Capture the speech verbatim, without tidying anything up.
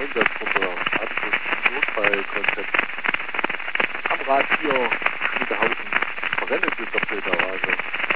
Einsatzgruppe Anschluss Notfallkonzept. Am Radio Schmiedehausen, brennende Doppelgarage.